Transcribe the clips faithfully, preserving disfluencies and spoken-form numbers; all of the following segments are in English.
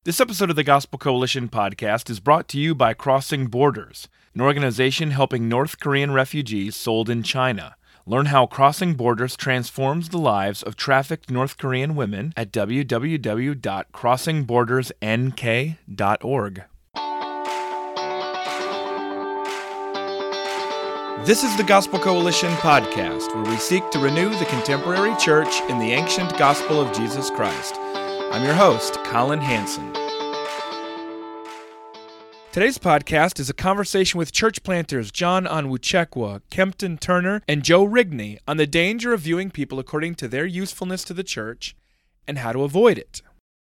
This episode of the Gospel Coalition podcast is brought to you by Crossing Borders, an organization helping North Korean refugees sold in China. Learn how Crossing Borders transforms the lives of trafficked North Korean women at w w w dot crossing borders n k dot org. This is the Gospel Coalition podcast, where we seek to renew the contemporary church in the ancient gospel of Jesus Christ. I'm your host, Colin Hansen. Today's podcast is a conversation with church planters John Onwuchekwa, Kempton Turner, and Joe Rigney on the danger of viewing people according to their usefulness to the church and how to avoid it.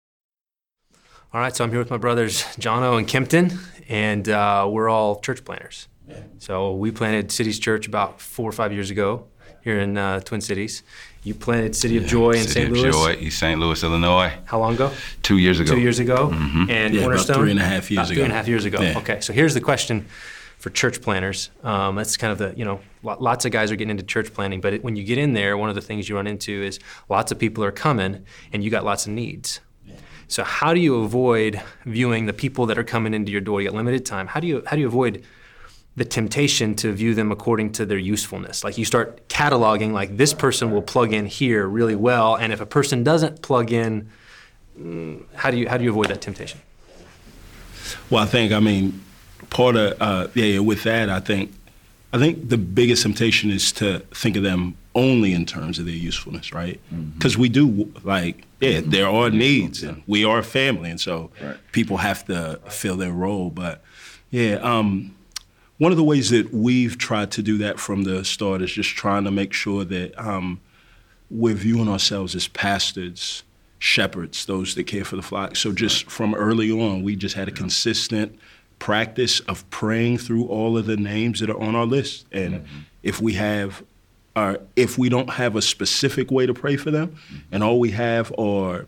All right, so I'm here with my brothers Jono and Kempton, and uh, we're all church planters. So we planted Cities Church about four or five years ago here in uh, Twin Cities. You planted City of Joy in Saint Louis. City of Joy, East Saint Louis, Illinois. How long ago? Two years ago. Two years ago. Mm-hmm. And yeah, Cornerstone? about three and a half years about ago. Three and a half years ago. Yeah. Okay, so here's the question for church planners. Um, that's kind of the, you know, lots of guys are getting into church planning, but it, when you get in there, one of the things you run into is lots of people are coming and you got lots of needs. Yeah. So how do you avoid viewing the people that are coming into your door? You got limited time. How do you how do you avoid the temptation to view them according to their usefulness? Like you start cataloging, like this person will plug in here really well, and if a person doesn't plug in, how do you how do you avoid that temptation? Well, I think, I mean, part of, uh, yeah, with that, I think, I think the biggest temptation is to think of them only in terms of their usefulness, right? Because mm-hmm. we do, like, yeah, there are needs, and we are a family, and so right. people have to fill their role. But, yeah, um, one of the ways that we've tried to do that from the start is just trying to make sure that um, we're viewing ourselves as pastors, shepherds, those that care for the flock. So just from early on, we just had a consistent practice of praying through all of the names that are on our list. And mm-hmm. if we have, our, if we don't have a specific way to pray for them, mm-hmm. and all we have are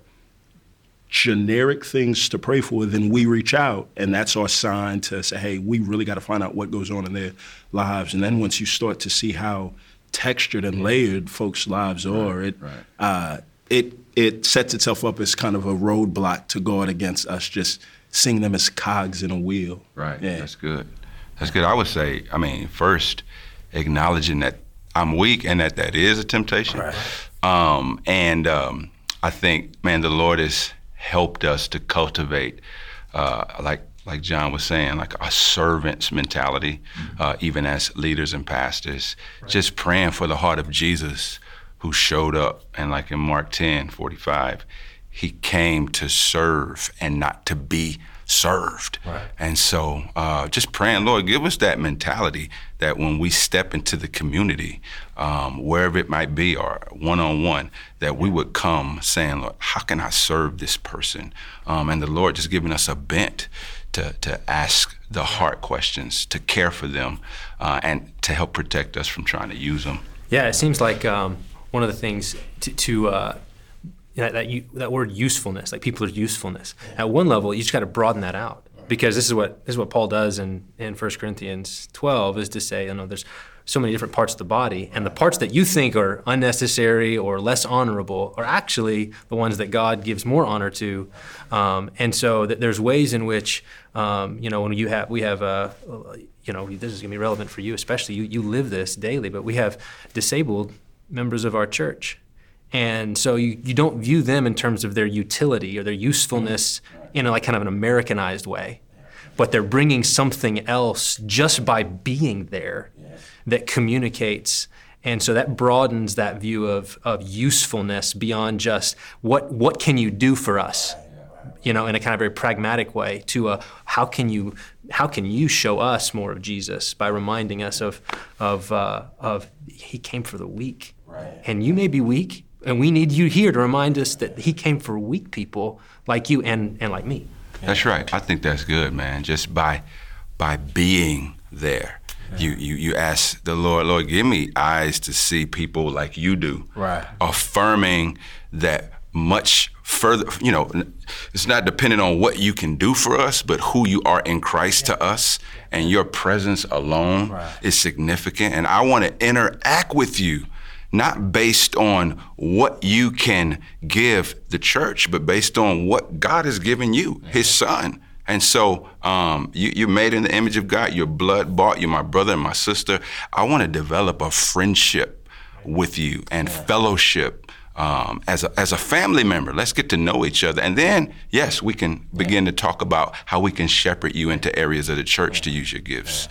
generic things to pray for, then we reach out, and that's our sign to say, hey, we really got to find out what goes on in their lives. And then once you start to see how textured and layered folks' lives are, right, it right. Uh, it it sets itself up as kind of a roadblock to guard against us just seeing them as cogs in a wheel. Right, yeah. That's good. That's good. I would say, I mean, first, acknowledging that I'm weak and that that is a temptation. Right. Um, and um, I think, man, the Lord is helped us to cultivate, uh, like like John was saying, like a servant's mentality, mm-hmm. uh, even as leaders and pastors, right. just praying for the heart of Jesus who showed up. And like in Mark ten forty-five, he came to serve and not to be served. Right. And so uh, just praying, Lord, give us that mentality that when we step into the community, um, wherever it might be, or one-on-one, that we would come saying, Lord, how can I serve this person? Um, and the Lord just giving us a bent to, to ask the hard questions, to care for them, uh, and to help protect us from trying to use them. Yeah, it seems like um, one of the things to, to uh, that that, you, that word usefulness, like people's usefulness. At one level, you just got to broaden that out, because this is what this is what Paul does in, in First Corinthians twelve, is to say, you know, there's so many different parts of the body, and the parts that you think are unnecessary or less honorable are actually the ones that God gives more honor to. Um, and so that there's ways in which, um, you know, when you have, we have, uh, you know, this is going to be relevant for you, especially you, you live this daily, but we have disabled members of our church. And so you, you don't view them in terms of their utility or their usefulness in a, like kind of an Americanized way, but they're bringing something else just by being there that communicates. And so that broadens that view of, of usefulness beyond just what what can you do for us, you know, in a kind of very pragmatic way, to a how can you how can you show us more of Jesus by reminding us of of uh, of he came for the weak, and you may be weak. And we need you here to remind us that he came for weak people like you and, and like me. That's right. I think that's good, man. Just by by being there, yeah. you, you you ask the Lord, Lord, give me eyes to see people like you do. Right. Affirming that much further, you know, it's not dependent on what you can do for us, but who you are in Christ yeah. to us, and your presence alone right. is significant. And I want to interact with you, not based on what you can give the church, but based on what God has given you, his son. And so um, you, you're made in the image of God. You're blood bought. You're my brother and my sister. I want to develop a friendship with you and fellowship um, as a, as a family member. Let's get to know each other. And then, yes, we can begin to talk about how we can shepherd you into areas of the church to use your gifts.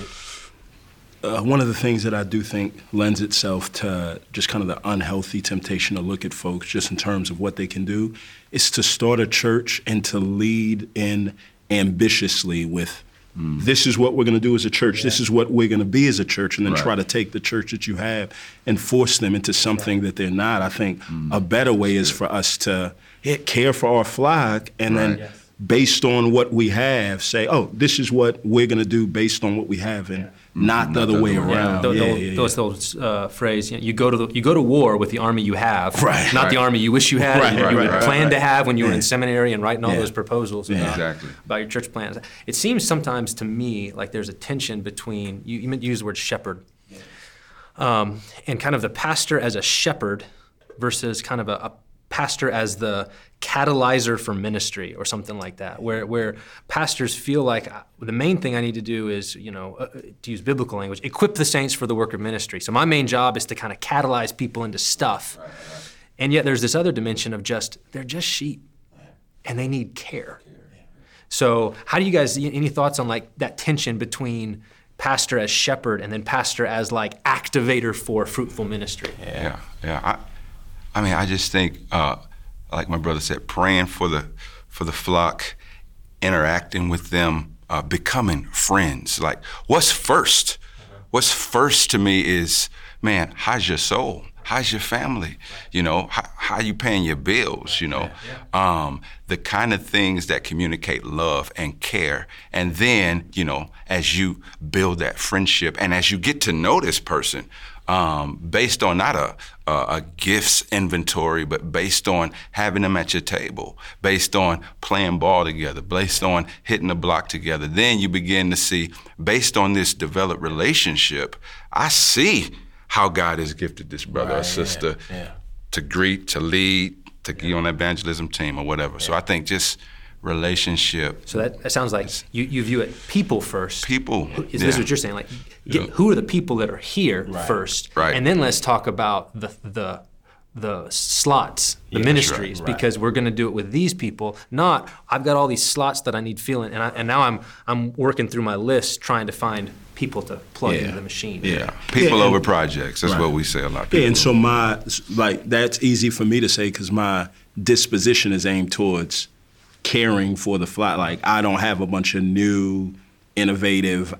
Uh, one of the things that I do think lends itself to just kind of the unhealthy temptation to look at folks just in terms of what they can do is to start a church and to lead in ambitiously with mm. this is what we're going to do as a church, yeah. this is what we're going to be as a church, and then right. try to take the church that you have and force them into something right. that they're not. I think mm. a better way is for us to yeah, care for our flock and right. then yes. based on what we have, say, oh, this is what we're going to do based on what we have, and yeah. not the other way around. Yeah, yeah, yeah, yeah, those those uh, phrase, you, know, you go to the, you go to war with the army you have, right, not right. the army you wish you had, right, and right, you right, planned right, to have when you yeah. were in seminary and writing all yeah. those proposals yeah. about, exactly. about your church plans. It seems sometimes to me like there's a tension between, you, you use the word shepherd, yeah. um, and kind of the pastor as a shepherd versus kind of a, a pastor as the catalyzer for ministry or something like that, where where pastors feel like the main thing I need to do is, you know, uh, to use biblical language, equip the saints for the work of ministry. So my main job is to kind of catalyze people into stuff. Right, right. And yet there's this other dimension of just, they're just sheep and they need care. So how do you guys, any thoughts on like that tension between pastor as shepherd and then pastor as like activator for fruitful ministry? Yeah, yeah. yeah. I, I mean, I just think, uh, like my brother said, praying for the for the flock, interacting with them, uh, becoming friends. Like, what's first? What's first to me is, man, how's your soul? How's your family? You know, how, how you paying your bills? You know, um, the kind of things that communicate love and care. And then, you know, as you build that friendship and as you get to know this person, um, based on not a, a, a gifts inventory, but based on having them at your table, based on playing ball together, based on hitting the block together, then you begin to see, based on this developed relationship, I see how God has gifted this brother right, or sister yeah, yeah. to greet, to lead, to yeah. be on the evangelism team or whatever. Yeah. So I think just relationship. So that, that sounds like you, you view it people first. People. Is yeah. this what you're saying? Like, get, yeah. who are the people that are here right. first? Right. And then let's talk about the the the slots, the yeah, ministries, right. because we're going to do it with these people. Not, I've got all these slots that I need filling, and I, and now I'm I'm working through my list trying to find people to plug yeah. into the machine. Yeah, people yeah, over and, projects. That's right. what we say a lot. People yeah, and so my, like, that's easy for me to say because my disposition is aimed towards caring for the flock. Like, I don't have a bunch of new, innovative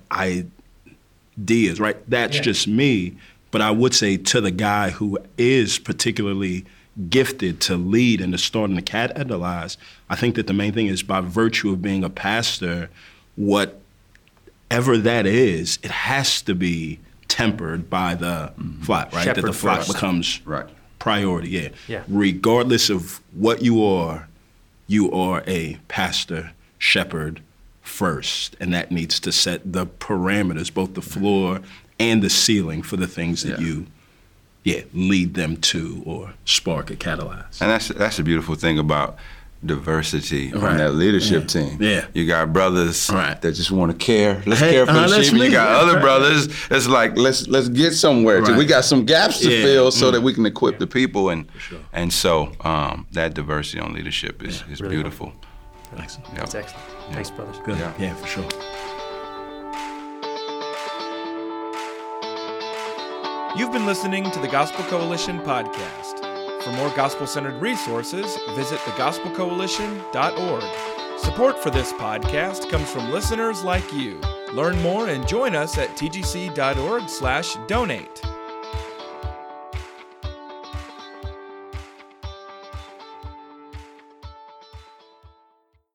ideas, right? That's yeah. just me. But I would say to the guy who is particularly gifted to lead and to start and to catalyze, I think that the main thing is by virtue of being a pastor, whatever that is, it has to be tempered by the mm-hmm. flock, right? Shepherd that the flock first. becomes right. priority, yeah. yeah. Regardless of what you are, you are a pastor, shepherd first, and that needs to set the parameters, both the floor and the ceiling for the things that yeah. you, yeah, lead them to or spark or catalyze. And that's that's the beautiful thing about diversity right. on that leadership yeah. team. Yeah. You got brothers right. that just want to care. Let's hey, care for uh, the sheep. Me. You got yeah, other right. brothers that's like, let's let's get somewhere. Right. We got some gaps to yeah. fill so mm. that we can equip the people. And sure. and so um, that diversity on leadership is, yeah, is really beautiful. Cool. Excellent. Yep. That's excellent. Yeah. Thanks, brothers. Good. Yeah. yeah, for sure. You've been listening to the Gospel Coalition podcast. For more gospel-centered resources, visit the gospel coalition dot org. Support for this podcast comes from listeners like you. Learn more and join us at t g c dot org slash donate.